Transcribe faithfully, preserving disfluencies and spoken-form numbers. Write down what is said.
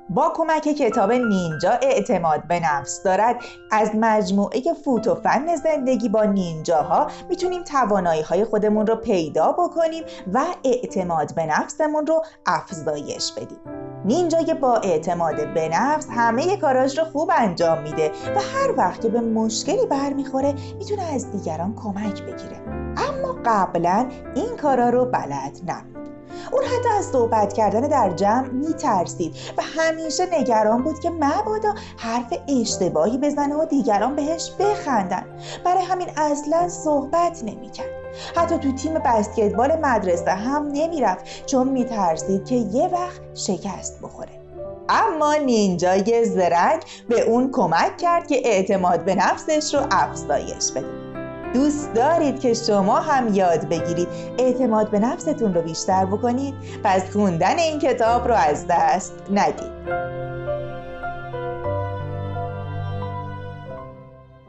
با کمک کتاب نینجا اعتماد به نفس دارد از مجموعه فوت و فن زندگی با نینجاها میتونیم توانایی های خودمون رو پیدا بکنیم و اعتماد به نفسمون رو افزایش بدیم. نینجا با اعتماد به نفس همه کاراش رو خوب انجام میده و هر وقت که به مشکلی برمیخوره میتونه از دیگران کمک بگیره، اما قبلا این کارا رو بلد نبود. اون حتی از صحبت کردن در جمع میترسید و همیشه نگران بود که مبادا حرف اشتباهی بزنه و دیگران بهش بخندن. برای همین اصلا صحبت نمیکرد. حتی تو تیم بسکتبال مدرسه هم نمیرفت چون میترسید که یه وقت شکست بخوره. اما نینجای زرنگ به اون کمک کرد که اعتماد به نفسش رو افزایش بده. دوست دارید که شما هم یاد بگیرید اعتماد به نفستون رو بیشتر بکنید؟ پس خوندن این کتاب رو از دست ندید.